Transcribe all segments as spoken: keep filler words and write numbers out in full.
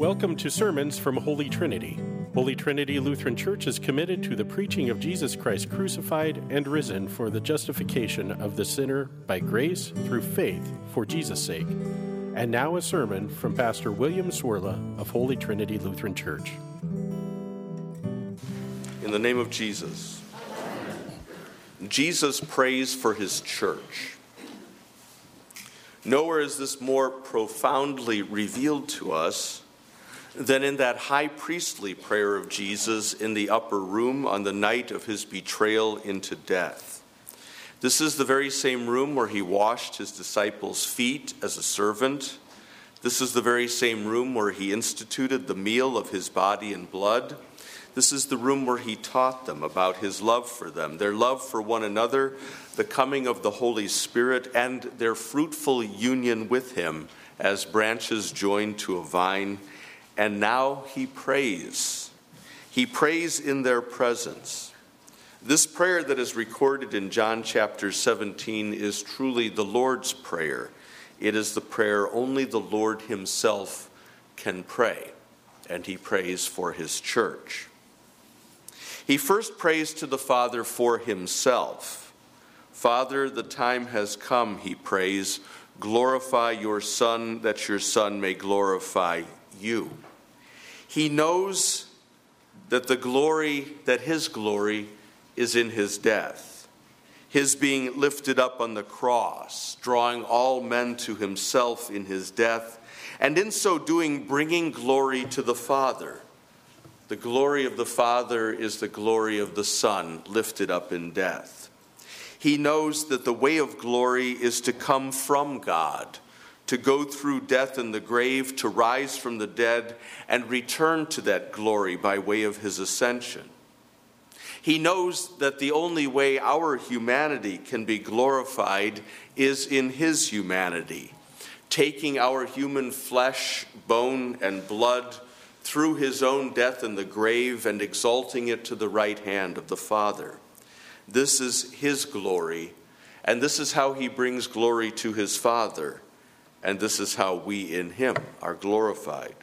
Welcome to Sermons from Holy Trinity. Holy Trinity Lutheran Church is committed to the preaching of Jesus Christ crucified and risen for the justification of the sinner by grace through faith for Jesus' sake. And now a sermon from Pastor William Swerla of Holy Trinity Lutheran Church. In the name of Jesus. Jesus prays for his church. Nowhere is this more profoundly revealed to us than in that high priestly prayer of Jesus in the upper room on the night of his betrayal into death. This is the very same room where he washed his disciples' feet as a servant. This is the very same room where he instituted the meal of his body and blood. This is the room where he taught them about his love for them, their love for one another, the coming of the Holy Spirit, and their fruitful union with him as branches joined to a vine. And now he prays. He prays in their presence. This prayer that is recorded in John chapter seventeen is truly the Lord's Prayer. It is the prayer only the Lord himself can pray, and he prays for his church. He first prays to the Father for himself. Father, the time has come, he prays. Glorify your Son, that your Son may glorify you. He knows that the glory, that his glory is in his death, his being lifted up on the cross, drawing all men to himself in his death, and in so doing, bringing glory to the Father. The glory of the Father is the glory of the Son, lifted up in death. He knows that the way of glory is to come from God, to go through death and the grave, to rise from the dead, and return to that glory by way of his ascension. He knows that the only way our humanity can be glorified is in his humanity, taking our human flesh, bone, and blood through his own death in the grave and exalting it to the right hand of the Father. This is his glory, and this is how he brings glory to his Father. And this is how we in him are glorified.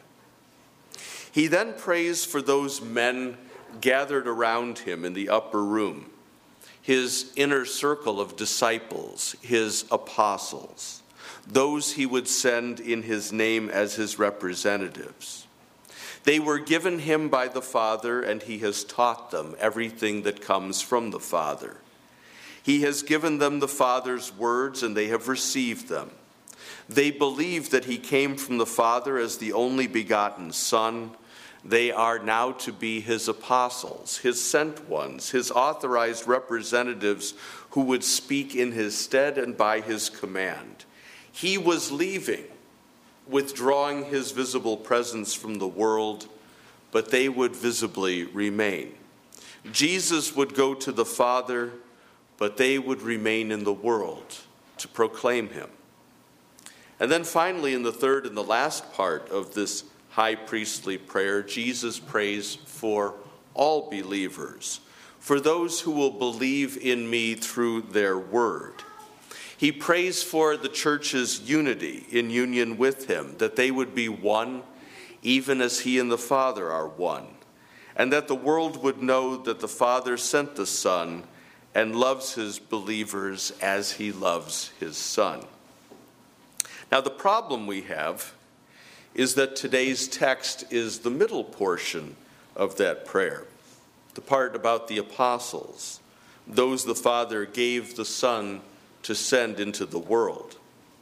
He then prays for those men gathered around him in the upper room, his inner circle of disciples, his apostles, those he would send in his name as his representatives. They were given him by the Father, and he has taught them everything that comes from the Father. He has given them the Father's words, and they have received them. They believe that he came from the Father as the only begotten Son. They are now to be his apostles, his sent ones, his authorized representatives who would speak in his stead and by his command. He was leaving, withdrawing his visible presence from the world, but they would visibly remain. Jesus would go to the Father, but they would remain in the world to proclaim him. And then finally, in the third and the last part of this high priestly prayer, Jesus prays for all believers, for those who will believe in me through their word. He prays for the church's unity in union with him, that they would be one, even as he and the Father are one, and that the world would know that the Father sent the Son and loves his believers as he loves his Son. Now, the problem we have is that today's text is the middle portion of that prayer, the part about the apostles, those the Father gave the Son to send into the world.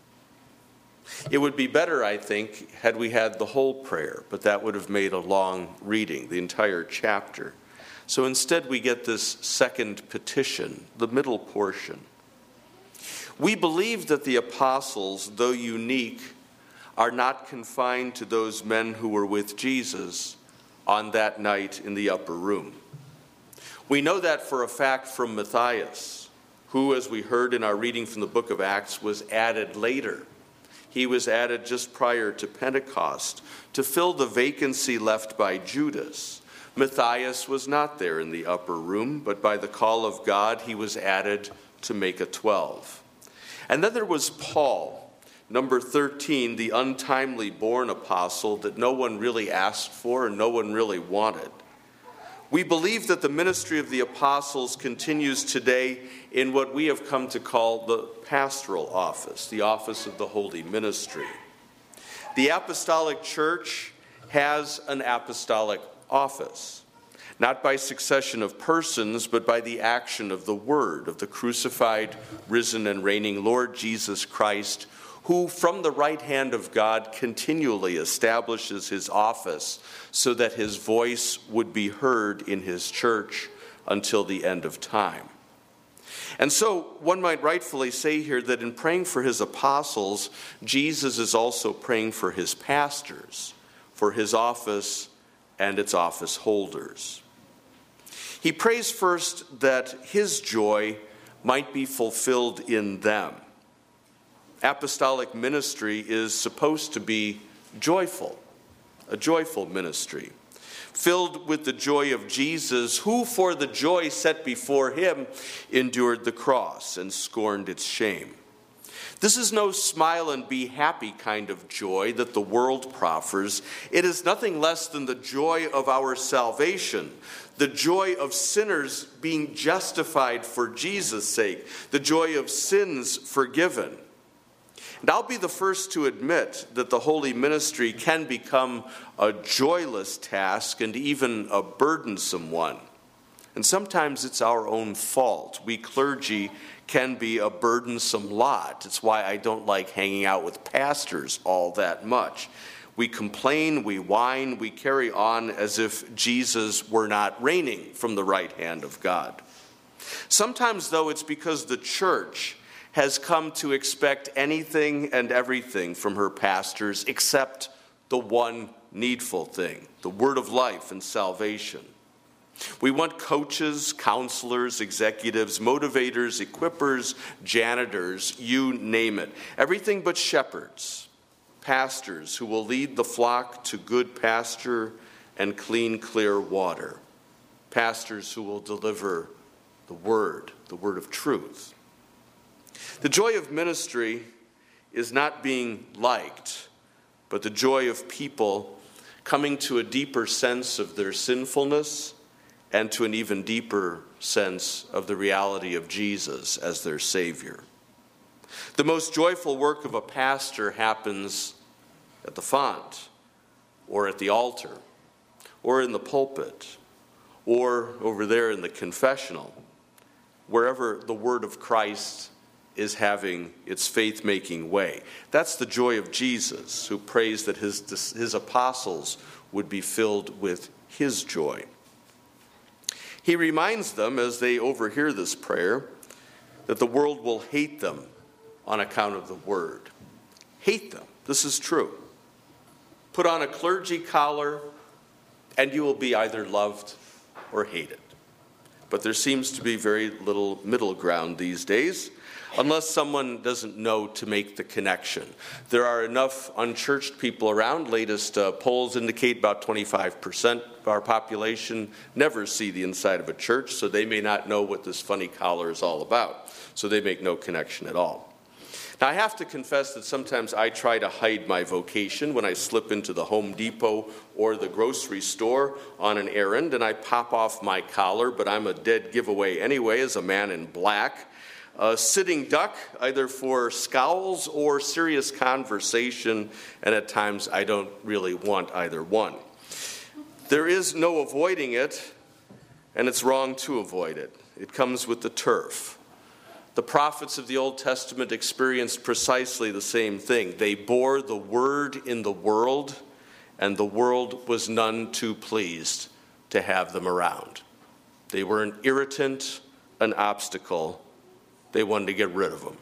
It would be better, I think, had we had the whole prayer, but that would have made a long reading, the entire chapter. So instead, we get this second petition, the middle portion. We believe that the apostles, though unique, are not confined to those men who were with Jesus on that night in the upper room. We know that for a fact from Matthias, who, as we heard in our reading from the book of Acts, was added later. He was added just prior to Pentecost to fill the vacancy left by Judas. Matthias was not there in the upper room, but by the call of God, he was added to make a twelve. And then there was Paul, Number thirteen, the untimely born apostle that no one really asked for and no one really wanted. We believe that the ministry of the apostles continues today in what we have come to call the pastoral office, the office of the holy ministry. The apostolic church has an apostolic office, not by succession of persons, but by the action of the word of the crucified, risen, and reigning Lord Jesus Christ, who from the right hand of God continually establishes his office so that his voice would be heard in his church until the end of time. And so one might rightfully say here that in praying for his apostles, Jesus is also praying for his pastors, for his office and its office holders. He prays first that his joy might be fulfilled in them. Apostolic ministry is supposed to be joyful, a joyful ministry, filled with the joy of Jesus, who for the joy set before him endured the cross and scorned its shame. This is no smile and be happy kind of joy that the world proffers. It is nothing less than the joy of our salvation, the joy of sinners being justified for Jesus' sake, the joy of sins forgiven. And I'll be the first to admit that the holy ministry can become a joyless task and even a burdensome one. And sometimes it's our own fault. We clergy can be a burdensome lot. It's why I don't like hanging out with pastors all that much. We complain, we whine, we carry on as if Jesus were not reigning from the right hand of God. Sometimes, though, it's because the church has come to expect anything and everything from her pastors except the one needful thing, the word of life and salvation. We want coaches, counselors, executives, motivators, equippers, janitors, you name it. Everything but shepherds, pastors who will lead the flock to good pasture and clean, clear water. Pastors who will deliver the word, the word of truth. The joy of ministry is not being liked, but the joy of people coming to a deeper sense of their sinfulness and to an even deeper sense of the reality of Jesus as their Savior. The most joyful work of a pastor happens at the font, or at the altar, or in the pulpit, or over there in the confessional, wherever the word of Christ is having its faith-making way. That's the joy of Jesus, who prays that his, his apostles would be filled with his joy. He reminds them, as they overhear this prayer, that the world will hate them on account of the word. Hate them. This is true. Put on a clergy collar, and you will be either loved or hated. But there seems to be very little middle ground these days, unless someone doesn't know to make the connection. There are enough unchurched people around. Latest uh, polls indicate about twenty-five percent of our population never see the inside of a church, so they may not know what this funny collar is all about. So they make no connection at all. Now, I have to confess that sometimes I try to hide my vocation when I slip into the Home Depot or the grocery store on an errand, and I pop off my collar, but I'm a dead giveaway anyway as a man in black. A sitting duck, either for scowls or serious conversation, and at times I don't really want either one. There is no avoiding it, and it's wrong to avoid it. It comes with the turf. The prophets of the Old Testament experienced precisely the same thing. They bore the word in the world, and the world was none too pleased to have them around. They were an irritant, an obstacle. They wanted to get rid of them.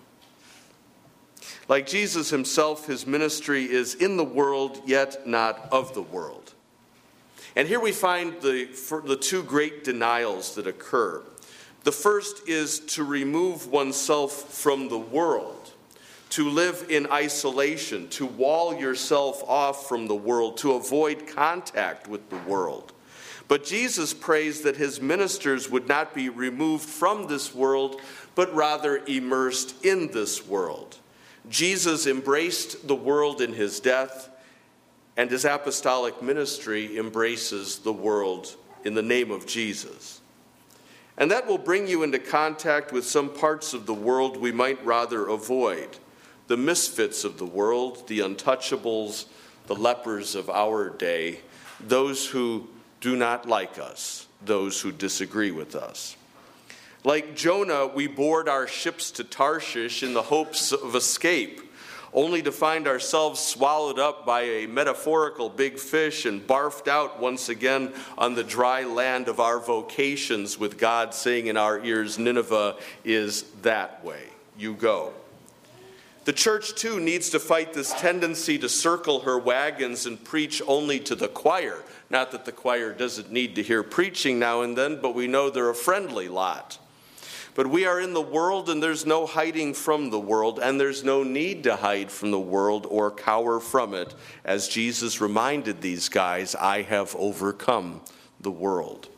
Like Jesus himself, his ministry is in the world, yet not of the world. And here we find the, for the two great denials that occur. The first is to remove oneself from the world, to live in isolation, to wall yourself off from the world, to avoid contact with the world. But Jesus prays that his ministers would not be removed from this world, but rather immersed in this world. Jesus embraced the world in his death, and his apostolic ministry embraces the world in the name of Jesus. And that will bring you into contact with some parts of the world we might rather avoid. The misfits of the world, the untouchables, the lepers of our day, those who do not like us, those who disagree with us. Like Jonah, we board our ships to Tarshish in the hopes of escape, only to find ourselves swallowed up by a metaphorical big fish and barfed out once again on the dry land of our vocations, with God saying in our ears, Nineveh is that way. You go. The church, too, needs to fight this tendency to circle her wagons and preach only to the choir. Not that the choir doesn't need to hear preaching now and then, but we know they're a friendly lot. But we are in the world, and there's no hiding from the world, and there's no need to hide from the world or cower from it. As Jesus reminded these guys, I have overcome the world.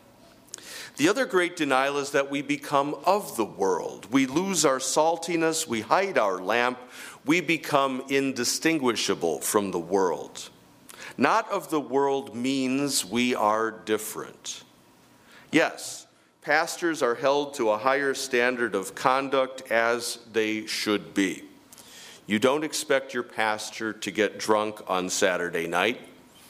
The other great denial is that we become of the world. We lose our saltiness, we hide our lamp, we become indistinguishable from the world. Not of the world means we are different. Yes, pastors are held to a higher standard of conduct, as they should be. You don't expect your pastor to get drunk on Saturday night,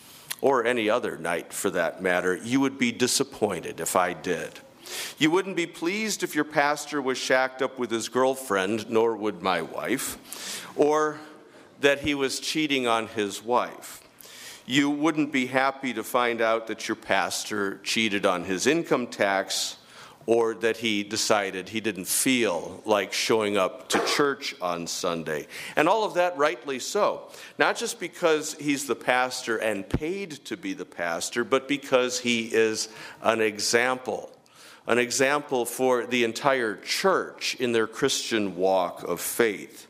or any other night for that matter. You would be disappointed if I did. You wouldn't be pleased if your pastor was shacked up with his girlfriend, nor would my wife, or that he was cheating on his wife. You wouldn't be happy to find out that your pastor cheated on his income tax, or that he decided he didn't feel like showing up to church on Sunday. And all of that rightly so. Not just because he's the pastor and paid to be the pastor, but because he is an example. An example for the entire church in their Christian walk of faith.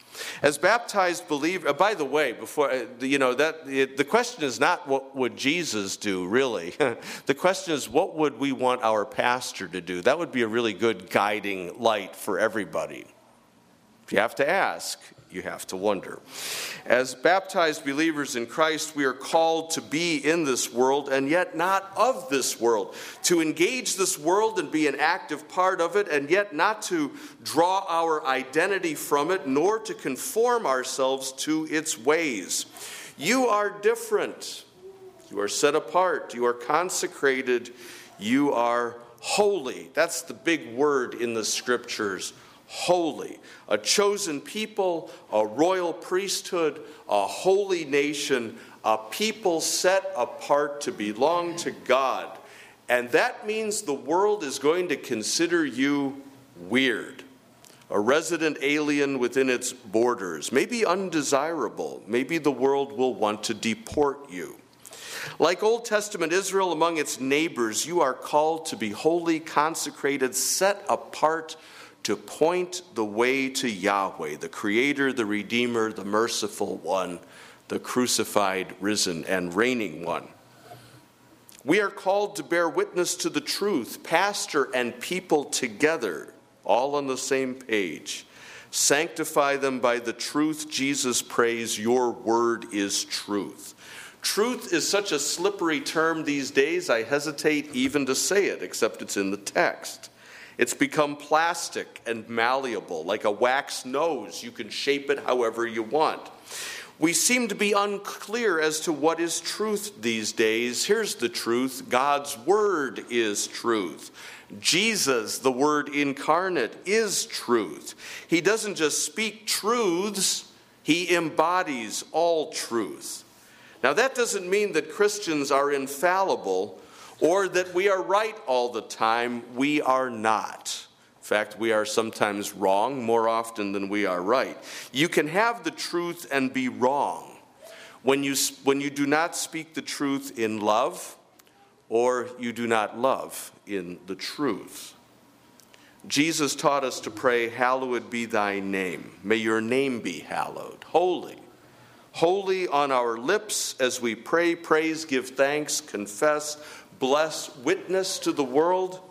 As baptized believers, by the way, before you know that the question is not what would Jesus do, really. The question is, what would we want our pastor to do? That would be a really good guiding light for everybody. If you have to ask, you have to wonder. As baptized believers in Christ, we are called to be in this world and yet not of this world. To engage this world and be an active part of it, and yet not to draw our identity from it, nor to conform ourselves to its ways. You are different. You are set apart. You are consecrated. You are holy. That's the big word in the scriptures. Holy, a chosen people, a royal priesthood, a holy nation, a people set apart to belong to God. And that means the world is going to consider you weird, a resident alien within its borders, maybe undesirable. Maybe the world will want to deport you. Like Old Testament Israel among its neighbors, you are called to be holy, consecrated, set apart, to point the way to Yahweh, the Creator, the Redeemer, the Merciful One, the crucified, risen, and reigning One. We are called to bear witness to the truth, pastor and people together, all on the same page. Sanctify them by the truth. Jesus prays, your word is truth. Truth is such a slippery term these days, I hesitate even to say it, except it's in the text. It's become plastic and malleable, like a wax nose. You can shape it however you want. We seem to be unclear as to what is truth these days. Here's the truth. God's word is truth. Jesus, the Word incarnate, is truth. He doesn't just speak truths, he embodies all truth. Now, that doesn't mean that Christians are infallible or that we are right all the time. We are not. In fact, we are sometimes wrong more often than we are right. You can have the truth and be wrong when you, when you do not speak the truth in love, or you do not love in the truth. Jesus taught us to pray, hallowed be thy name. May your name be hallowed. Holy. Holy on our lips as we pray, praise, give thanks, confess, bless, witness to the world.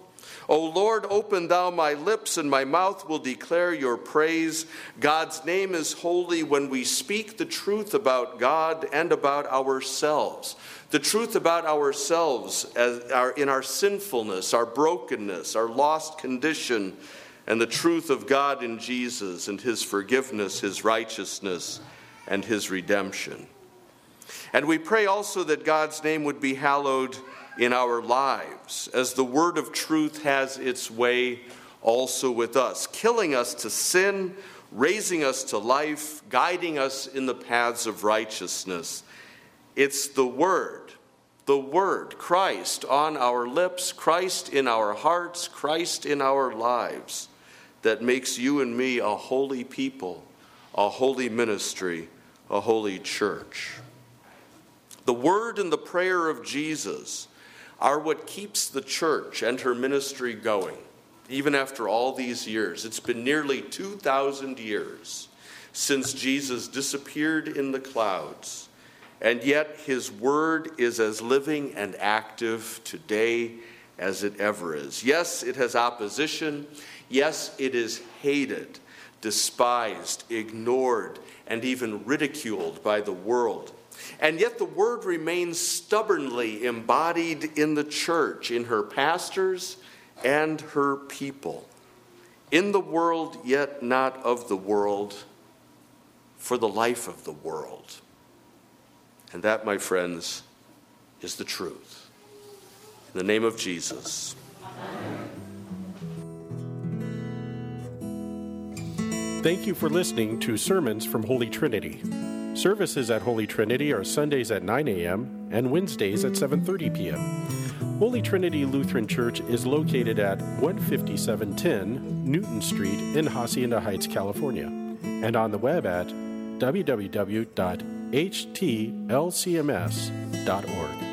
O Lord, open thou my lips, and my mouth will declare your praise. God's name is holy when we speak the truth about God and about ourselves. The truth about ourselves as our, in our sinfulness, our brokenness, our lost condition, and the truth of God in Jesus and his forgiveness, his righteousness, and his redemption. And we pray also that God's name would be hallowed in our lives, as the word of truth has its way also with us, killing us to sin, raising us to life, guiding us in the paths of righteousness. It's the word, the word, Christ on our lips, Christ in our hearts, Christ in our lives, that makes you and me a holy people, a holy ministry, a holy church. The word and the prayer of Jesus are what keeps the church and her ministry going, even after all these years. It's been nearly two thousand years since Jesus disappeared in the clouds, and yet his word is as living and active today as it ever is. Yes, it has opposition. Yes, it is hated, despised, ignored, and even ridiculed by the world. And yet the word remains stubbornly embodied in the church, in her pastors and her people. In the world, yet not of the world, for the life of the world. And that, my friends, is the truth. In the name of Jesus. Thank you for listening to Sermons from Holy Trinity. Services at Holy Trinity are Sundays at nine a.m. and Wednesdays at seven thirty p.m. Holy Trinity Lutheran Church is located at one fifty-seven ten Newton Street in Hacienda Heights, California, and on the web at w w w dot h t l c m s dot org.